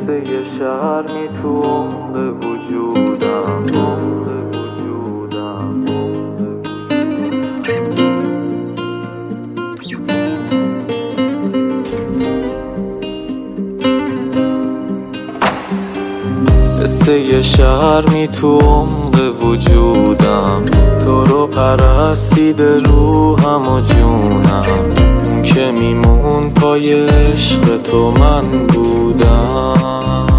قصه شرمی تو عمق وجودم. قصه شرمی تو عمق وجودم، تو رو پرستیده روحم و جونم. اون که میمون پای عشق تو من بودم.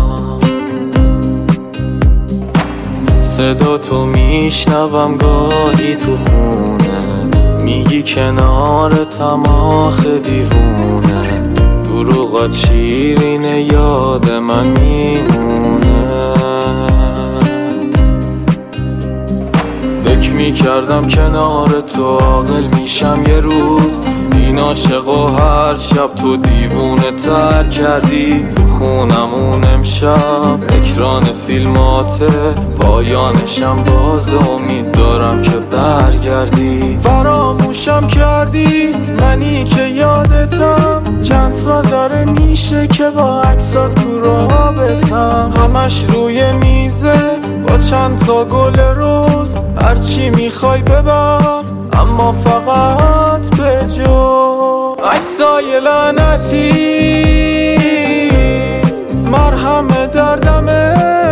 صدا تو میشنوم گاهی تو خونه، میگی کنارتم آخه دیوونه. دروغات شیرینه یاد من میمونه. فکر میکردم کنار تو عاقل میشم یه روز. این عاشق و هر شب تو دیوونه تر کردی. تو خونمون امشب اکران فیلماته، پایانشم باز امید دارم که برگردی. فراموشم کردی منی که یادتم، چند سال داره میشه که با عکسات تو رابطم. همش روی میزه با چند تا گل روز، هرچی میخوای ببر اما فقط به جو. عکسای لعنتی مرهم دردمه،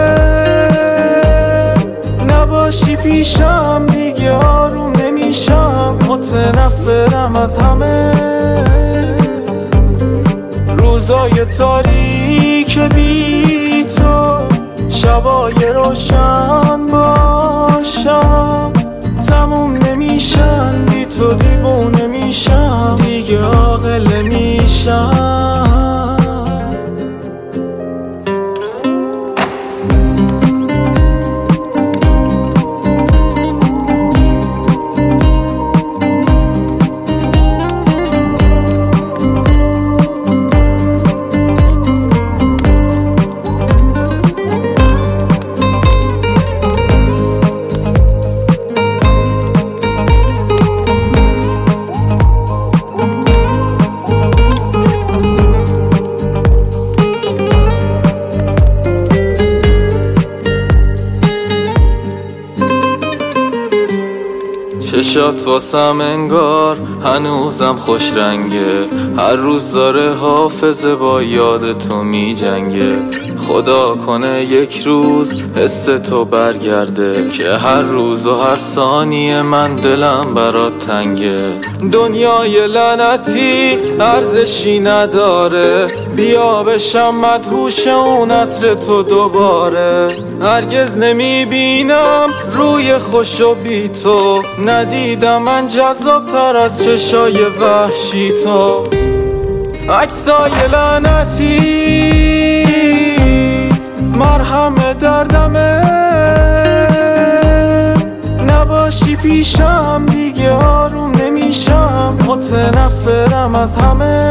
نباشی پیشم دیگه آروم نمیشم. متنفرم از همه روزای تاریک بی تو، شبای روشن باشم. تموم نمیشن بی تو، دیوونه میشم دیگه عاقل نمیشم. چشات واسم انگار هنوزم خوش رنگه، هر روز داره حافظه با یاد تو می جنگه. خدا کنه یک روز حس تو برگرده، که هر روز و هر ثانیه من دلم برات تنگه. دنیای لعنتی ارزشی نداره، بیا بشم مدهوش اون عطر تو دوباره. هرگز نمیبینم روی خوش و بی تو، ندیدم من جذاب تر از چشای وحشی تو. عکسای لعنتی مرهم دردمه، نباشی پیشم دیگه آروم نمیشم. متنفرم از همه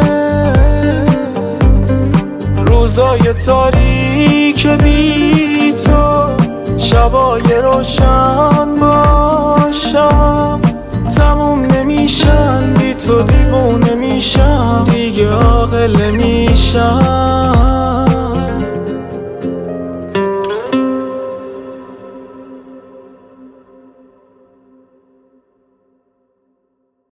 روزای تاریک بی تو، شبای روشن باشم. تموم نمیشن بی تو.